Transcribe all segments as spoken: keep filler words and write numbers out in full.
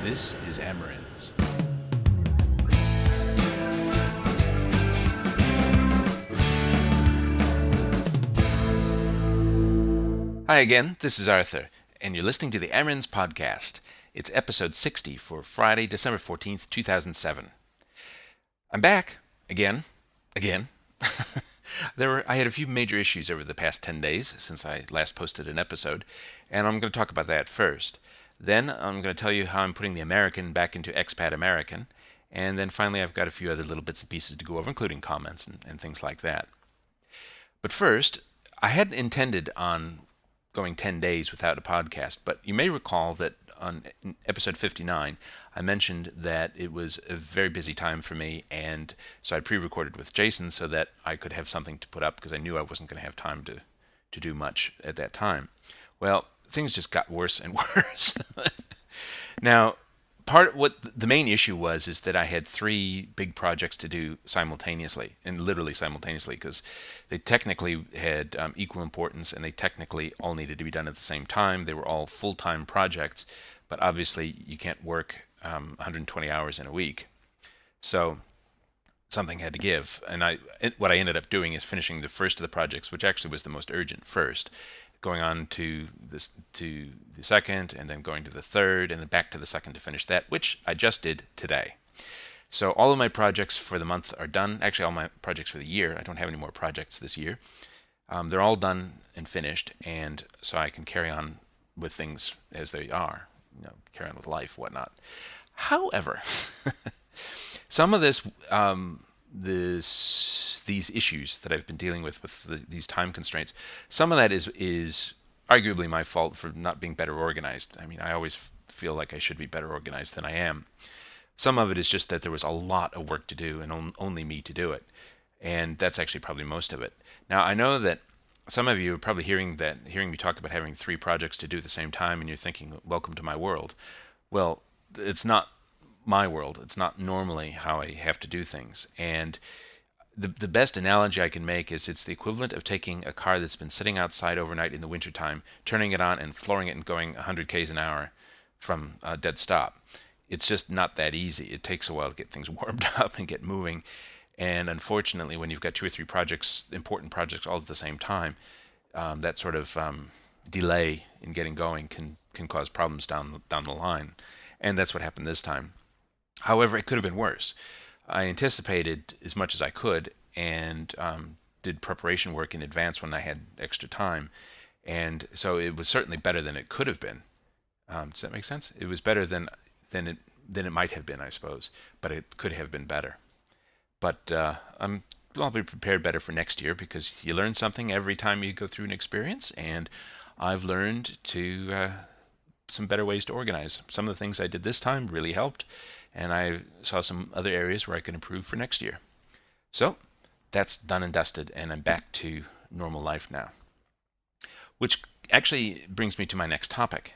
This is Amerins. Hi again, this is Arthur, and you're listening to the Amerins podcast. It's episode sixty for Friday, December fourteenth, two thousand seven. I'm back, again, again. There were I had a few major issues over the past ten days since I last posted an episode, and I'm going to talk about that first. Then I'm going to tell you how I'm putting the American back into expat American, and then finally I've got a few other little bits and pieces to go over, including comments and, and things like that. But first, I hadn't intended on going ten days without a podcast, but you may recall that on episode fifty-nine, I mentioned that it was a very busy time for me, and so I pre-recorded with Jason so that I could have something to put up because I knew I wasn't going to have time to, to do much at that time. Well, things just got worse and worse. Now, part what the main issue was is that I had three big projects to do simultaneously, and literally simultaneously, because they technically had um, equal importance, and they technically all needed to be done at the same time. They were all full-time projects, but obviously you can't work um, one hundred twenty hours in a week. So something had to give, and I it, what I ended up doing is finishing the first of the projects, which actually was the most urgent first, going on to this to the second, and then going to the third, and then back to the second to finish that, which I just did today. So all of my projects for the month are done. Actually, all my projects for the year. I don't have any more projects this year. Um, they're all done and finished, and so I can carry on with things as they are. You know, carry on with life, whatnot. However, some of this, um, this, these issues that I've been dealing with with the, these time constraints, some of that is is arguably my fault for not being better organized. I mean, I always feel like I should be better organized than I am. Some of it is just that there was a lot of work to do and on, only me to do it, and that's actually probably most of it. Now, I know that some of you are probably hearing that, hearing me talk about having three projects to do at the same time, and you're thinking, welcome to my world. Well, it's not my world. It's not normally how I have to do things. And the the best analogy I can make is it's the equivalent of taking a car that's been sitting outside overnight in the wintertime, turning it on and flooring it and going one hundred kays an hour from a dead stop. It's just not that easy. It takes a while to get things warmed up and get moving. And unfortunately, when you've got two or three projects, important projects all at the same time, um, that sort of um, delay in getting going can can cause problems down down the line. And that's what happened this time. However, it could have been worse. I anticipated as much as I could and um, did preparation work in advance when I had extra time. And so it was certainly better than it could have been. Um, does that make sense? It was better than than it than it might have been, I suppose, but it could have been better. But uh, I'm, I'll be prepared better for next year because you learn something every time you go through an experience, and I've learned to uh, some better ways to organize. Some of the things I did this time really helped, and I saw some other areas where I could improve for next year. So that's done and dusted, and I'm back to normal life now. Which actually brings me to my next topic.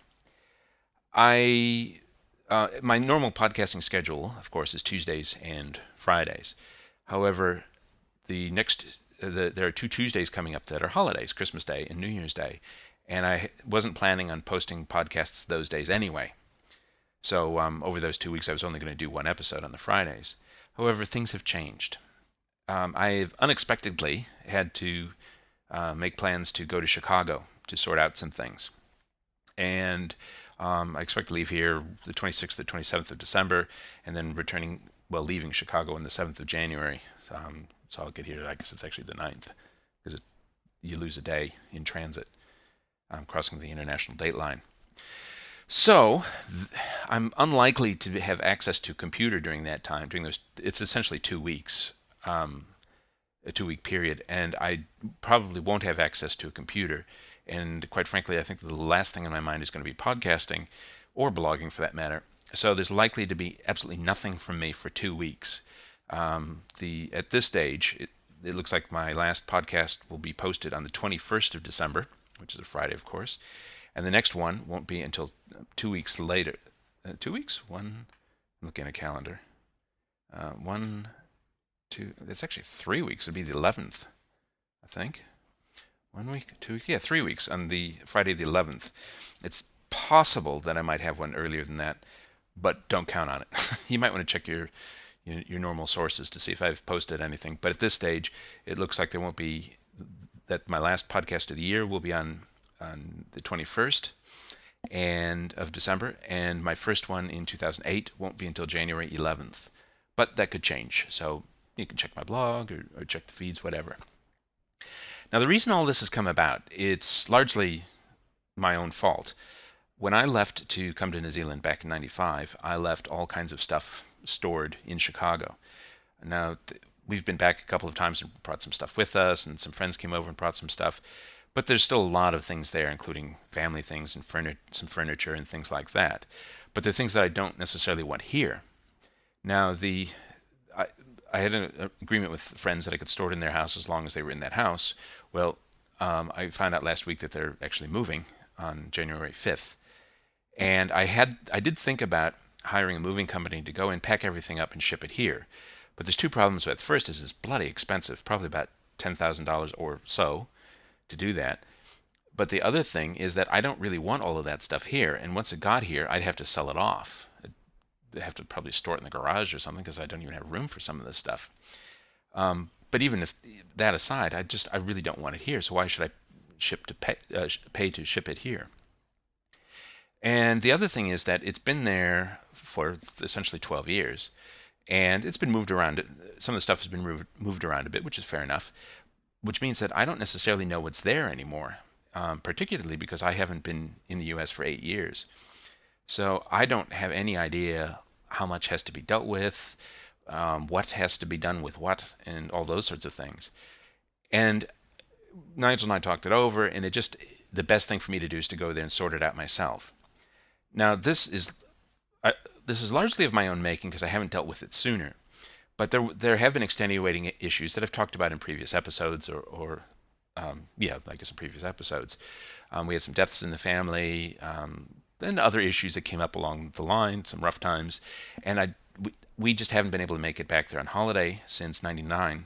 I uh, my normal podcasting schedule, of course, is Tuesdays and Fridays. However, the next uh, the, there are two Tuesdays coming up that are holidays, Christmas Day and New Year's Day, and I wasn't planning on posting podcasts those days anyway. So um, over those two weeks, I was only going to do one episode on the Fridays. However, things have changed. Um, I've unexpectedly had to uh, make plans to go to Chicago to sort out some things. And um, I expect to leave here the twenty-sixth to twenty-seventh of December, and then returning, well, leaving Chicago on the seventh of January. Um, so I'll get here, I guess it's actually the ninth, because it, you lose a day in transit, um, crossing the international date line. So, I'm unlikely to have access to a computer during that time. During those, it's essentially two weeks, um, a two-week period, and I probably won't have access to a computer. And quite frankly, I think the last thing in my mind is going to be podcasting, or blogging for that matter. So there's likely to be absolutely nothing from me for two weeks. Um, the at this stage, it, it looks like my last podcast will be posted on the twenty-first of December, which is a Friday, of course. And the next one won't be until two weeks later. Uh, two weeks? One. I'm looking at a calendar. Uh, one, two. It's actually three weeks. It'll be the eleventh, I think. One week, two weeks. Yeah, three weeks on the Friday the eleventh. It's possible that I might have one earlier than that, but don't count on it. You might want to check your your normal sources to see if I've posted anything. But at this stage, it looks like there won't be, that my last podcast of the year will be on on the twenty-first and of December, and my first one in two thousand eight won't be until January eleventh. But that could change, so you can check my blog or, or check the feeds, whatever. Now, the reason all this has come about, it's largely my own fault. When I left to come to New Zealand back in ninety-five, I left all kinds of stuff stored in Chicago. Now, th- we've been back a couple of times and brought some stuff with us, and some friends came over and brought some stuff. But there's still a lot of things there, including family things and furni- some furniture and things like that. But they're things that I don't necessarily want here. Now, the I, I had an, an agreement with friends that I could store it in their house as long as they were in that house. Well, um, I found out last week that they're actually moving on January fifth. And I had I did think about hiring a moving company to go and pack everything up and ship it here. But there's two problems with it. First is it's bloody expensive, probably about ten thousand dollars or so to do that. But the other thing is that I don't really want all of that stuff here. And once it got here, I'd have to sell it off. I'd have to probably store it in the garage or something because I don't even have room for some of this stuff. Um, but even if that aside, I just I really don't want it here. So why should I ship to pay, uh, pay to ship it here? And the other thing is that it's been there for essentially twelve years, and it's been moved around. Some of the stuff has been moved, moved around a bit, which is fair enough, which means that I don't necessarily know what's there anymore, um, particularly because I haven't been in the U S for eight years. So I don't have any idea how much has to be dealt with, um, what has to be done with what, and all those sorts of things. And Nigel and I talked it over, and it just, the best thing for me to do is to go there and sort it out myself. Now, this is I, this is largely of my own making because I haven't dealt with it sooner. But there there have been extenuating issues that I've talked about in previous episodes, or, or um, yeah, I guess in previous episodes. Um, we had some deaths in the family, um, and other issues that came up along the line, some rough times, and I we, we just haven't been able to make it back there on holiday since ninety-nine.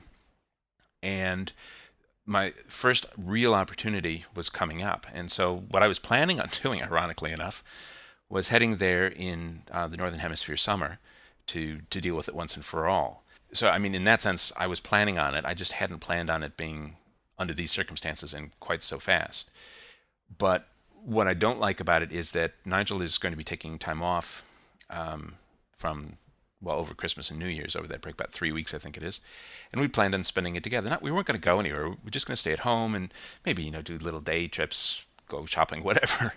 And my first real opportunity was coming up, and so what I was planning on doing, ironically enough, was heading there in uh, the Northern Hemisphere summer to to deal with it once and for all. So, I mean, in that sense, I was planning on it. I just hadn't planned on it being under these circumstances and quite so fast. But what I don't like about it is that Nigel is going to be taking time off um, from, well, over Christmas and New Year's, over that break, about three weeks, I think it is. And we planned on spending it together. Not, we weren't going to go anywhere. We were just going to stay at home and maybe, you know, do little day trips, go shopping, whatever.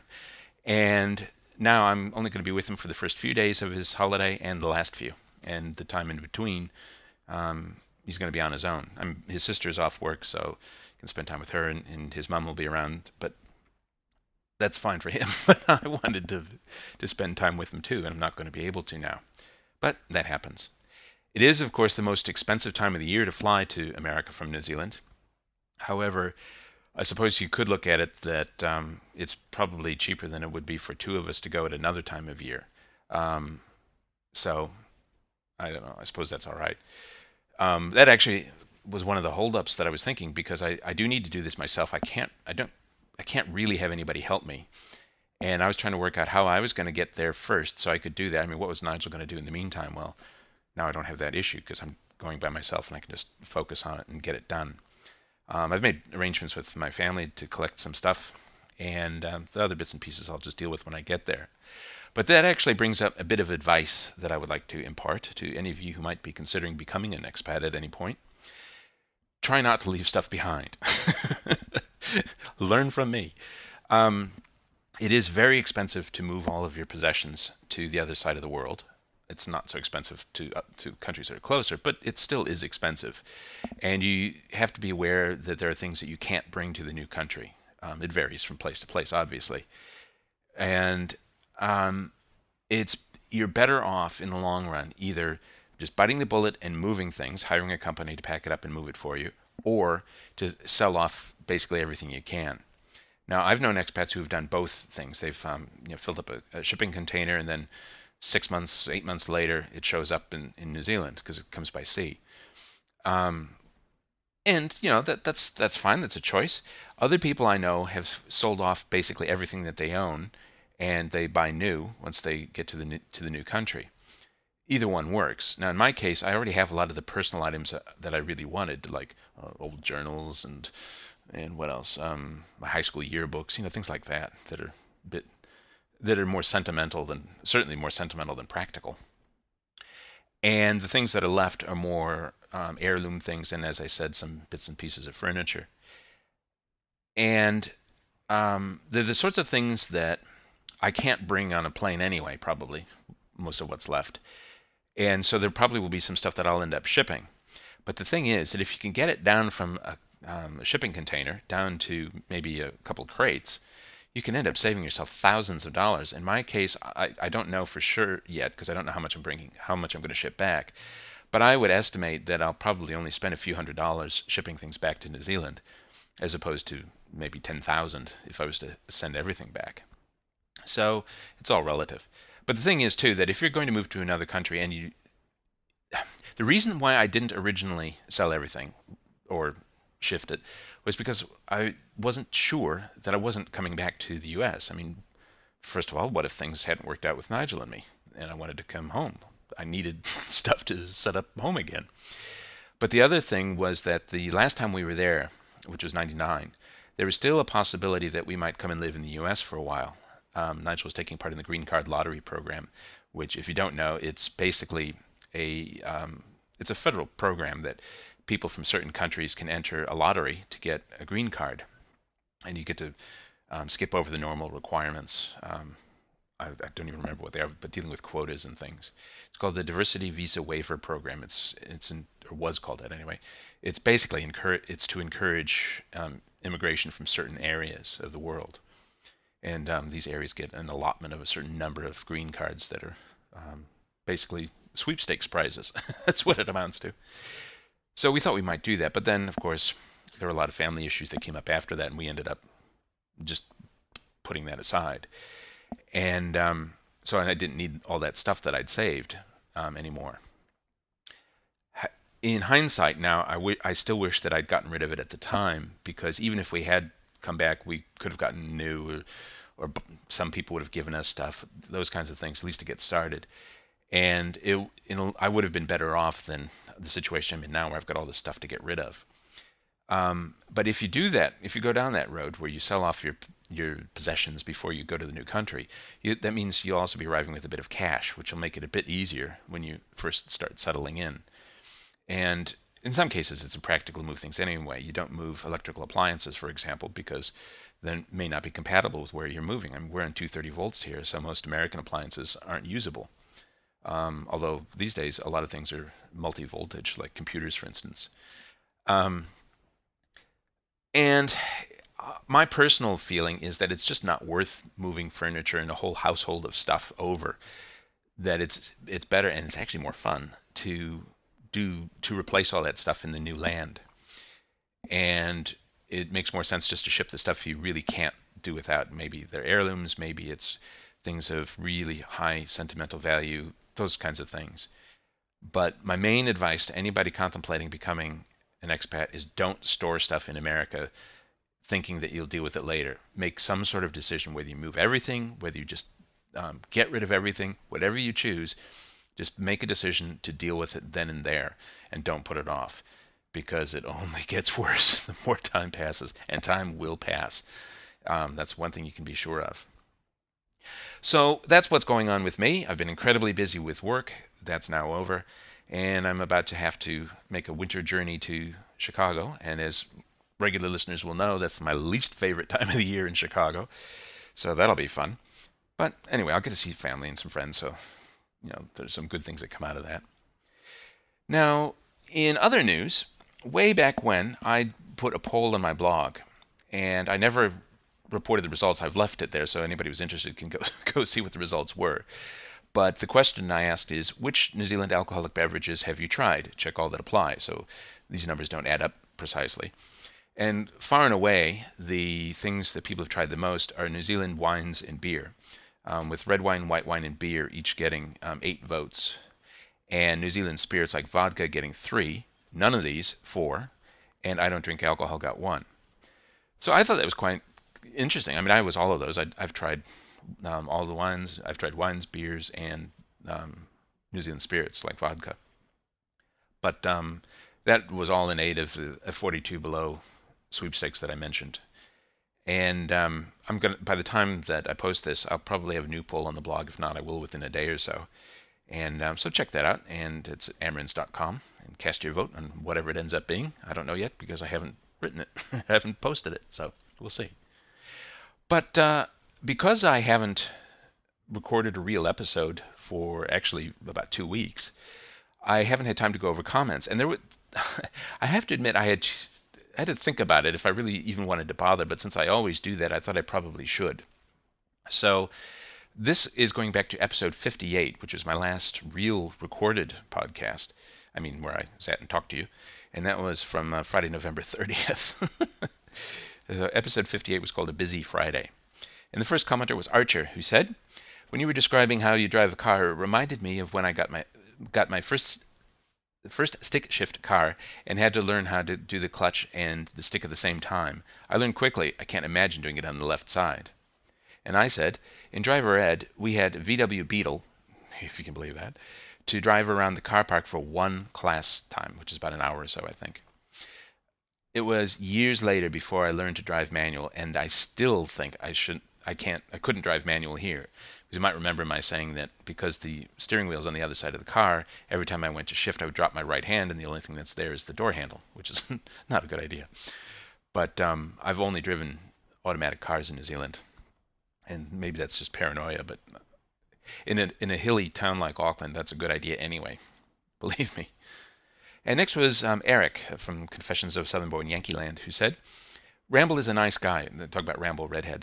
And now I'm only going to be with him for the first few days of his holiday and the last few. And the time in between, um, he's going to be on his own. I'm, his sister's off work, so he can spend time with her, and, and his mom will be around. But that's fine for him. But I wanted to to spend time with him too, and I'm not going to be able to now. But that happens. It is, of course, the most expensive time of the year to fly to America from New Zealand. However, I suppose you could look at it that um, it's probably cheaper than it would be for two of us to go at another time of year. Um, so, I don't know. I suppose that's all right. Um, that actually was one of the holdups that I was thinking, because I, I do need to do this myself. I can't. I don't. I can't really have anybody help me. And I was trying to work out how I was going to get there first so I could do that. I mean, what was Nigel going to do in the meantime? Well, now I don't have that issue because I'm going by myself and I can just focus on it and get it done. Um, I've made arrangements with my family to collect some stuff, and um, the other bits and pieces I'll just deal with when I get there. But that actually brings up a bit of advice that I would like to impart to any of you who might be considering becoming an expat at any point. Try not to leave stuff behind. Learn from me. Um, it is very expensive to move all of your possessions to the other side of the world. It's not so expensive to uh, to countries that are closer, but it still is expensive. And you have to be aware that there are things that you can't bring to the new country. Um, it varies from place to place, obviously. And um, it's you're better off in the long run either just biting the bullet and moving things, hiring a company to pack it up and move it for you, or to sell off basically everything you can. Now, I've known expats who have done both things. They've um, you know, filled up a, a shipping container, and then six months, eight months later, it shows up in, in New Zealand because it comes by sea. Um, and, you know, that that's that's fine. That's a choice. Other people I know have sold off basically everything that they own and they buy new once they get to the new, to the new country. Either one works. Now, in my case, I already have a lot of the personal items that I really wanted, like uh, old journals and and what else, um, my high school yearbooks, you know, things like that that are a bit that are more sentimental than certainly more sentimental than practical. And the things that are left are more um, heirloom things, and as I said, some bits and pieces of furniture. And um, they're the sorts of things that I can't bring on a plane anyway, probably, most of what's left. And so there probably will be some stuff that I'll end up shipping. But the thing is that if you can get it down from a, um, a shipping container down to maybe a couple crates, you can end up saving yourself thousands of dollars. In my case, I, I don't know for sure yet because I don't know how much I'm bringing, how much I'm going to ship back. But I would estimate that I'll probably only spend a few hundred dollars shipping things back to New Zealand, as opposed to maybe ten thousand if I was to send everything back. So it's all relative. But the thing is too that if you're going to move to another country and you, the reason why I didn't originally sell everything or shift it was because I wasn't sure that I wasn't coming back to the U S. I mean, first of all, what if things hadn't worked out with Nigel and me and I wanted to come home? I needed stuff to set up home again. But the other thing was that the last time we were there, which was ninety-nine, there was still a possibility that we might come and live in the U S for a while. Um, Nigel was taking part in the Green Card Lottery program, which, if you don't know, it's basically a um, it's a federal program that people from certain countries can enter a lottery to get a green card, and you get to um, skip over the normal requirements. Um, I, I don't even remember what they are, but dealing with quotas and things. It's called the Diversity Visa Waiver Program. It's it's in, or was called that anyway. It's basically encourage it's to encourage um, immigration from certain areas of the world. And um, these areas get an allotment of a certain number of green cards that are um, basically sweepstakes prizes. That's what it amounts to. So we thought we might do that. But then, of course, there were a lot of family issues that came up after that, and we ended up just putting that aside. And um, so I didn't need all that stuff that I'd saved um, anymore. In hindsight now, I, w- I still wish that I'd gotten rid of it at the time, because even if we had come back, we could have gotten new, or, or some people would have given us stuff, those kinds of things, at least to get started. And it, you know, I would have been better off than the situation I'm in now, where I've got all this stuff to get rid of. Um, but if you do that, if you go down that road where you sell off your your possessions before you go to the new country, you, that means you'll also be arriving with a bit of cash, which will make it a bit easier when you first start settling in. And in some cases, it's impractical to move things anyway. You don't move electrical appliances, for example, because they may not be compatible with where you're moving. I mean, we're in two thirty volts here, so most American appliances aren't usable. Um, although these days, a lot of things are multi-voltage, like computers, for instance. Um, and my personal feeling is that it's just not worth moving furniture and a whole household of stuff over. That it's it's better, and it's actually more fun to do to replace all that stuff in the new land. And it makes more sense just to ship the stuff you really can't do without. Maybe they're heirlooms, maybe it's things of really high sentimental value, those kinds of things. But my main advice to anybody contemplating becoming an expat is don't store stuff in America thinking that you'll deal with it later. Make some sort of decision, whether you move everything, whether you just um, get rid of everything, whatever you choose. Just make a decision to deal with it then and there, and don't put it off, because it only gets worse the more time passes, and time will pass. Um, that's one thing you can be sure of. So that's what's going on with me. I've been incredibly busy with work. That's now over, and I'm about to have to make a winter journey to Chicago. And as regular listeners will know, that's my least favorite time of the year in Chicago. So that'll be fun. But anyway, I'll get to see family and some friends, so you know, there's some good things that come out of that. Now, in other news, way back when, I put a poll on my blog, and I never reported the results. I've left it there, so anybody who's interested can go go see what the results were. But the question I asked is, which New Zealand alcoholic beverages have you tried? Check all that apply. So these numbers don't add up precisely. And far and away, the things that people have tried the most are New Zealand wines and beer. Um, with red wine, white wine, and beer each getting um, eight votes, and New Zealand spirits like vodka getting three, none of these four, and I don't drink alcohol got one. So I thought that was quite interesting. I mean, I was all of those. I, I've tried um, all the wines. I've tried wines, beers, and um, New Zealand spirits like vodka. But um, that was all in aid of the a forty-two below sweepstakes that I mentioned. And um, I'm gonna. By the time that I post this, I'll probably have a new poll on the blog. If not, I will within a day or so. And um, so check that out. And it's at amrins dot com and cast your vote on whatever it ends up being. I don't know yet because I haven't written it. I haven't posted it. So we'll see. But uh, because I haven't recorded a real episode for actually about two weeks, I haven't had time to go over comments. And there were, I have to admit, I had, I had to think about it if I really even wanted to bother. But since I always do that, I thought I probably should. So this is going back to episode fifty-eight, which is my last real recorded podcast. I mean, where I sat and talked to you. And that was from uh, Friday, November thirtieth. uh, episode fifty-eight was called A Busy Friday. And the first commenter was Archer, who said, when you were describing how you drive a car, it reminded me of when I got my got my first first stick shift car and had to learn how to do the clutch and the stick at the same time. I learned quickly. I can't imagine doing it on the left side. And I said, in driver ed, we had V W Beetle, if you can believe that, to drive around the car park for one class time, which is about an hour or so, I think. It was years later before I learned to drive manual, and I still think I shouldn't, I can't, I couldn't drive manual here. Because you might remember my saying that because the steering wheel's on the other side of the car, every time I went to shift, I would drop my right hand, and the only thing that's there is the door handle, which is not a good idea. But um, I've only driven automatic cars in New Zealand, and maybe that's just paranoia, but in a in a hilly town like Auckland, that's a good idea anyway. Believe me. And next was um, Eric from Confessions of Southern Born Yankee Land, who said, Ramble is a nice guy. Talk about Ramble Redhead.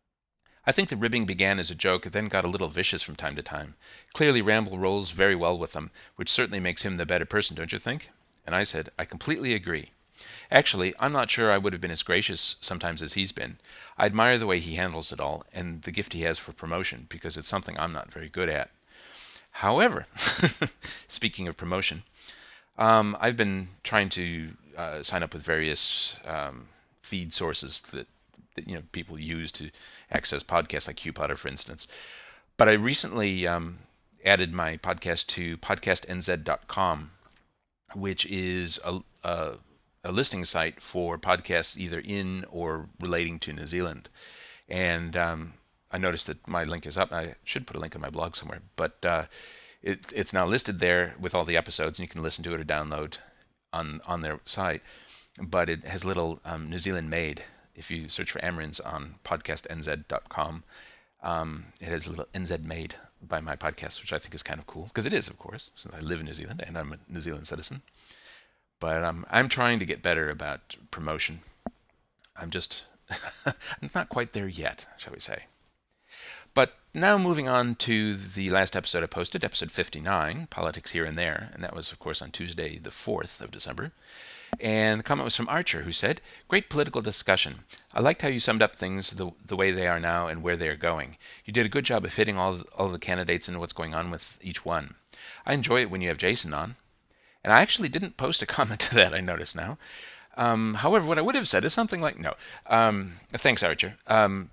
I think the ribbing began as a joke and then got a little vicious from time to time. Clearly Ramble rolls very well with them, which certainly makes him the better person, don't you think? And I said, I completely agree. Actually, I'm not sure I would have been as gracious sometimes as he's been. I admire the way he handles it all and the gift he has for promotion, because it's something I'm not very good at. However, speaking of promotion, um, I've been trying to uh, sign up with various um, feed sources that, that you know people use to access podcasts, like QPodder, for instance. But I recently um, added my podcast to podcast n z dot com, which is a, a a listing site for podcasts either in or relating to New Zealand. And um, I noticed that my link is up. I should put a link on my blog somewhere, but uh, it, it's now listed there with all the episodes, and you can listen to it or download on, on their site. But it has little um, New Zealand made. If you search for Amrins on podcast n z dot com, um, it has a little N Z made by my podcast, which I think is kind of cool, because it is, of course, since I live in New Zealand and I'm a New Zealand citizen. But um, I'm trying to get better about promotion. I'm just I'm not quite there yet, shall we say. But now moving on to the last episode I posted, episode fifty-nine, Politics Here and There. And that was, of course, on Tuesday, the fourth of December. And the comment was from Archer, who said, great political discussion. I liked how you summed up things the, the way they are now and where they are going. You did a good job of fitting all, all the candidates and what's going on with each one. I enjoy it when you have Jason on. And I actually didn't post a comment to that, I notice now. Um, however, what I would have said is something like, no. Um, thanks, Archer. Um,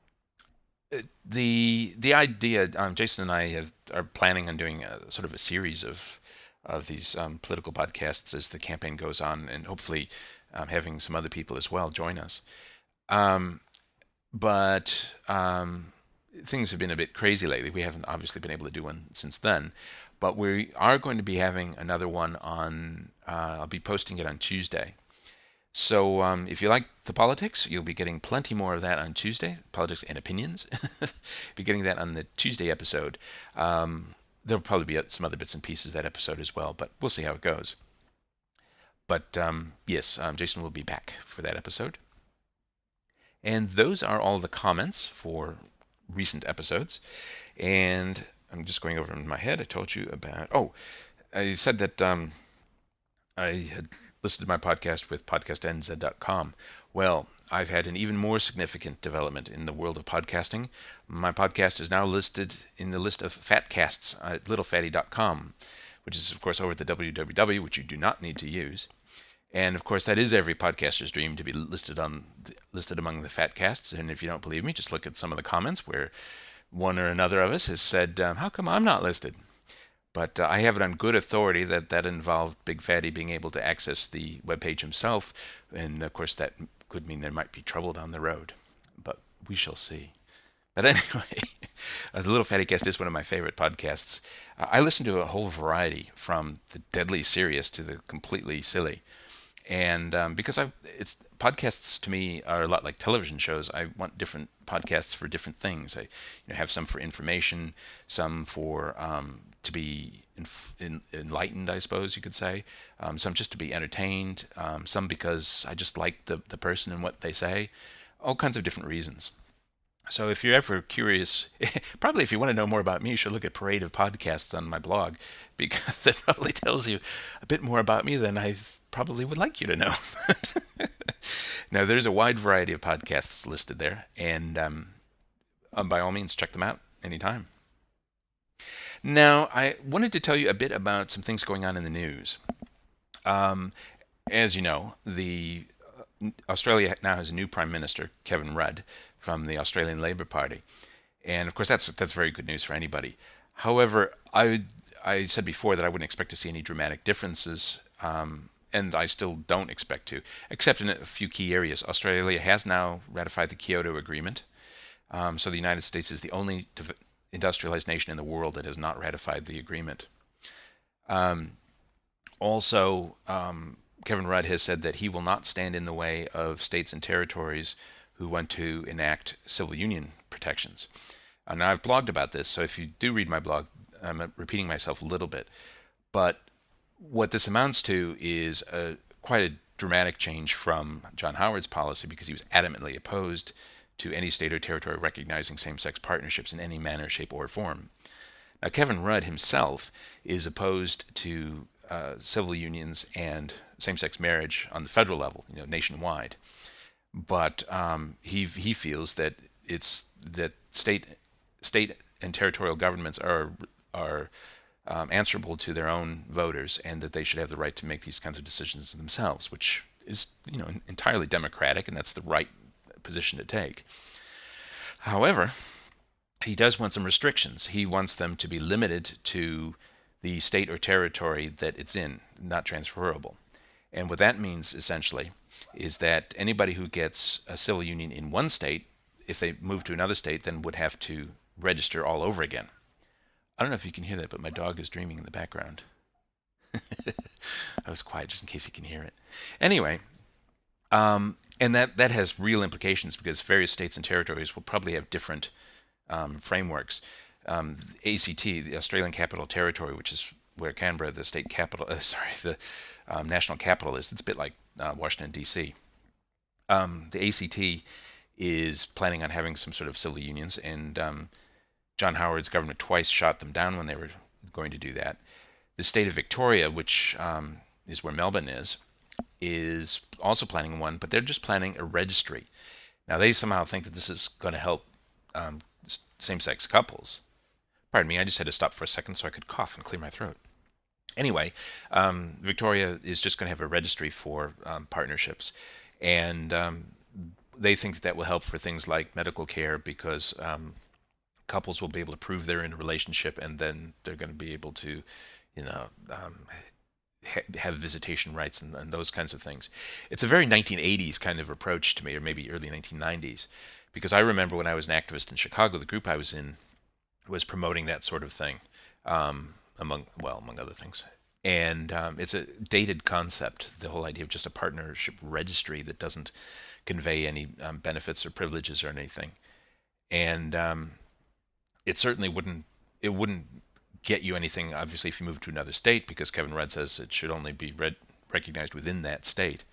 the the idea, um, Jason and I have, are planning on doing a, sort of a series of of these um, political podcasts as the campaign goes on, and hopefully um, having some other people as well join us. Um, but um, things have been a bit crazy lately. We haven't obviously been able to do one since then. But we are going to be having another one on, uh, I'll be posting it on Tuesday. So um, if you like the politics, you'll be getting plenty more of that on Tuesday, politics and opinions. Be getting that on the Tuesday episode. Um, there'll probably be some other bits and pieces of that episode as well, but we'll see how it goes. But um, yes, um, Jason will be back for that episode. And those are all the comments for recent episodes. And I'm just going over in my head. I told you about, oh, I said that um, I had listed my podcast with podcast n z dot com. Well, I've had an even more significant development in the world of podcasting. My podcast is now listed in the list of Fatcasts at little fatty dot com, which is, of course, over at the w w w, which you do not need to use. And, of course, that is every podcaster's dream, to be listed on the, listed among the fat casts. And if you don't believe me, just look at some of the comments where one or another of us has said, um, how come I'm not listed? But uh, I have it on good authority that that involved Big Fatty being able to access the webpage himself. And of course, that could mean there might be trouble down the road. But we shall see. But anyway, The Little Fatty Cast is one of my favorite podcasts. Uh, I listen to a whole variety, from the deadly serious to the completely silly. And um, because I, it's podcasts to me are a lot like television shows. I want different podcasts for different things. I you know, have some for information, some for um, to be inf- in, enlightened, I suppose you could say. Um, some just to be entertained. Um, some because I just like the the person and what they say. All kinds of different reasons. So if you're ever curious, probably if you want to know more about me, you should look at Parade of Podcasts on my blog, because it probably tells you a bit more about me than I probably would like you to know. Now, there's a wide variety of podcasts listed there, and um, um, by all means, check them out anytime. Now, I wanted to tell you a bit about some things going on in the news. Um, as you know, the uh, Australia now has a new Prime Minister, Kevin Rudd, from the Australian Labor Party, and of course that's that's very good news for anybody. However, I I said before that I wouldn't expect to see any dramatic differences, um, and I still don't expect to, except in a few key areas. Australia has now ratified the Kyoto Agreement, um, so the United States is the only industrialized nation in the world that has not ratified the agreement. Um, also, um, Kevin Rudd has said that he will not stand in the way of states and territories who want to enact civil union protections. Uh, now, I've blogged about this, so if you do read my blog, I'm repeating myself a little bit. But what this amounts to is a, quite a dramatic change from John Howard's policy, because he was adamantly opposed to any state or territory recognizing same-sex partnerships in any manner, shape, or form. Now, Kevin Rudd himself is opposed to uh, civil unions and same-sex marriage on the federal level, you know, nationwide. But um, he he feels that it's that state state and territorial governments are are um, answerable to their own voters, and that they should have the right to make these kinds of decisions themselves, which is you know entirely democratic, and that's the right position to take. However, he does want some restrictions. He wants them to be limited to the state or territory that it's in, not transferable. And what that means, essentially, is that anybody who gets a civil union in one state, if they move to another state, then would have to register all over again. I don't know if you can hear that, but my dog is dreaming in the background. I was quiet just in case you can hear it. Anyway, um, and that, that has real implications, because various states and territories will probably have different um, frameworks. Um, A C T, the Australian Capital Territory, which is where Canberra, the state capital, uh, sorry, the um, national capital is. It's a bit like uh, Washington, D C. Um, the A C T is planning on having some sort of civil unions, and um, John Howard's government twice shot them down when they were going to do that. The state of Victoria, which um, is where Melbourne is, is also planning one, but they're just planning a registry. Now, they somehow think that this is going to help um, same-sex couples. Pardon me, I just had to stop for a second so I could cough and clear my throat. Anyway, um, Victoria is just going to have a registry for um, partnerships, and um, they think that, that will help for things like medical care, because um, couples will be able to prove they're in a relationship, and then they're going to be able to, you know, um, ha- have visitation rights and, and those kinds of things. It's a very nineteen eighties kind of approach to me, or maybe early nineteen nineties, because I remember when I was an activist in Chicago, the group I was in was promoting that sort of thing. Um, among well, among other things. And um, it's a dated concept, the whole idea of just a partnership registry that doesn't convey any um, benefits or privileges or anything. And um, it certainly wouldn't it wouldn't get you anything, obviously, if you move to another state, because Kevin Rudd says it should only be read, recognized within that state.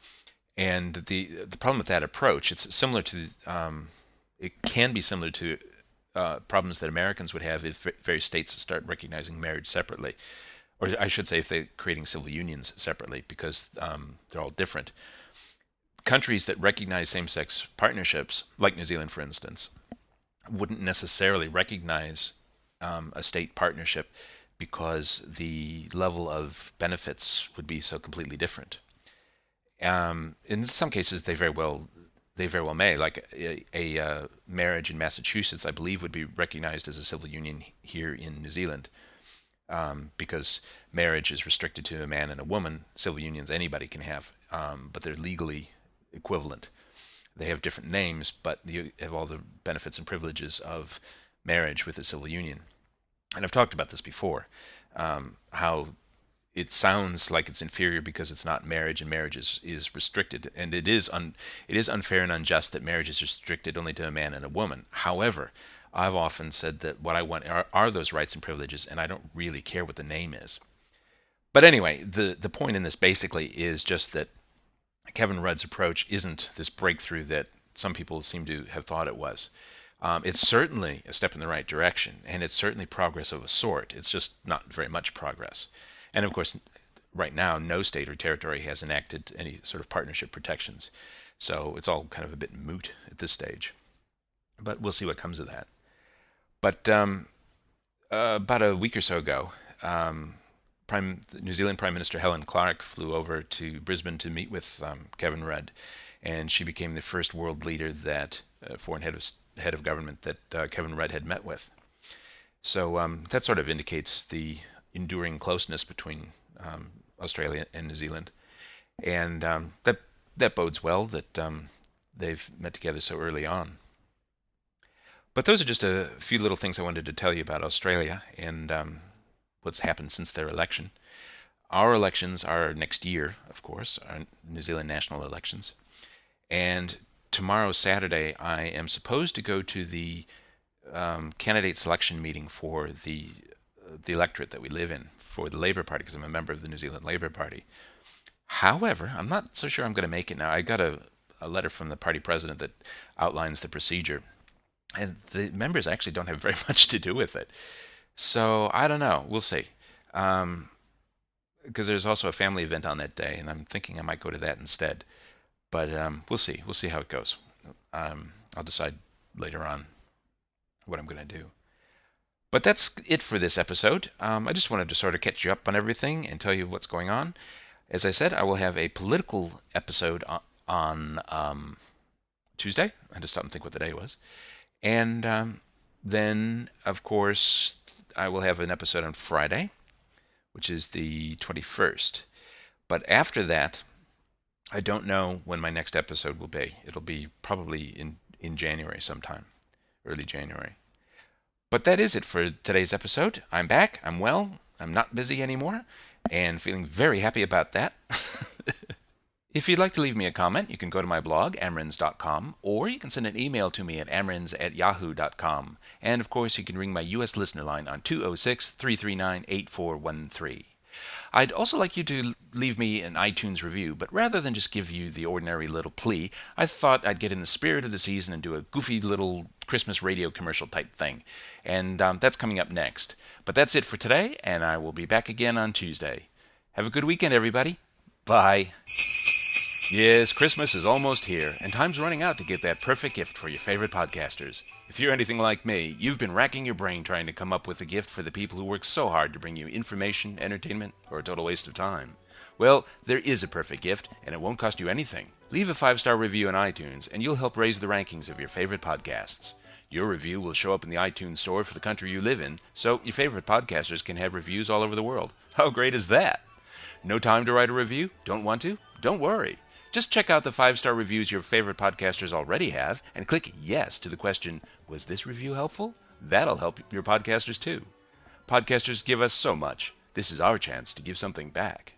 And the the problem with that approach, it's similar to, um, it can be similar to Uh, problems that Americans would have if various states start recognizing marriage separately, or I should say if they're creating civil unions separately, because um, they're all different. Countries that recognize same-sex partnerships, like New Zealand, for instance, wouldn't necessarily recognize um, a state partnership, because the level of benefits would be so completely different. Um, in some cases, they very well they very well may. Like a, a uh, marriage in Massachusetts, I believe, would be recognized as a civil union here in New Zealand, um, because marriage is restricted to a man and a woman. Civil unions anybody can have, um, but they're legally equivalent. They have different names, but you have all the benefits and privileges of marriage with a civil union. And I've talked about this before, um, how it sounds like it's inferior because it's not marriage, and marriage is, is restricted. And it is un, it is unfair and unjust that marriage is restricted only to a man and a woman. However, I've often said that what I want are, are those rights and privileges, and I don't really care what the name is. But anyway, the, the point in this basically is just that Kevin Rudd's approach isn't this breakthrough that some people seem to have thought it was. Um, it's certainly a step in the right direction, and it's certainly progress of a sort. It's just not very much progress. And of course, right now, no state or territory has enacted any sort of partnership protections. So it's all kind of a bit moot at this stage. But we'll see what comes of that. But um, uh, about a week or so ago, um, Prime, New Zealand Prime Minister Helen Clark flew over to Brisbane to meet with um, Kevin Rudd. And she became the first world leader that, uh, foreign head of, head of government that uh, Kevin Rudd had met with. So um, that sort of indicates the enduring closeness between um, Australia and New Zealand, and um, that that bodes well that um, they've met together so early on. But those are just a few little things I wanted to tell you about Australia and um, what's happened since their election. Our elections are next year, of course, our New Zealand national elections, and tomorrow, Saturday, I am supposed to go to the um, candidate selection meeting for the the electorate that we live in for the Labour Party, because I'm a member of the New Zealand Labour Party. However, I'm not so sure I'm going to make it now. I got a, a letter from the party president that outlines the procedure, and the members actually don't have very much to do with it. So I don't know. We'll see. Um, because there's also a family event on that day, and I'm thinking I might go to that instead. But um, we'll see. We'll see how it goes. Um, I'll decide later on what I'm going to do. But that's it for this episode. Um, I just wanted to sort of catch you up on everything and tell you what's going on. As I said, I will have a political episode on, on um, Tuesday. I had to stop and think what the day was. And um, then, of course, I will have an episode on Friday, which is the twenty-first. But after that, I don't know when my next episode will be. It'll be probably in, in January sometime, early January. But that is it for today's episode. I'm back. I'm well. I'm not busy anymore, and feeling very happy about that. If you'd like to leave me a comment, you can go to my blog, amrins dot com, or you can send an email to me at amrins at yahoo dot com. And, of course, you can ring my U S listener line on two oh six, three three nine, eight four one three. I'd also like you to leave me an iTunes review, but rather than just give you the ordinary little plea, I thought I'd get in the spirit of the season and do a goofy little Christmas radio commercial type thing. And um, that's coming up next. But that's it for today, and I will be back again on Tuesday. Have a good weekend, everybody. Bye. Yes, Christmas is almost here, and time's running out to get that perfect gift for your favorite podcasters. If you're anything like me, you've been racking your brain trying to come up with a gift for the people who work so hard to bring you information, entertainment, or a total waste of time. Well, there is a perfect gift, and it won't cost you anything. Leave a five-star review on iTunes, and you'll help raise the rankings of your favorite podcasts. Your review will show up in the iTunes store for the country you live in, so your favorite podcasters can have reviews all over the world. How great is that? No time to write a review? Don't want to? Don't worry. Just check out the five-star reviews your favorite podcasters already have and click yes to the question, was this review helpful? That'll help your podcasters too. Podcasters give us so much. This is our chance to give something back.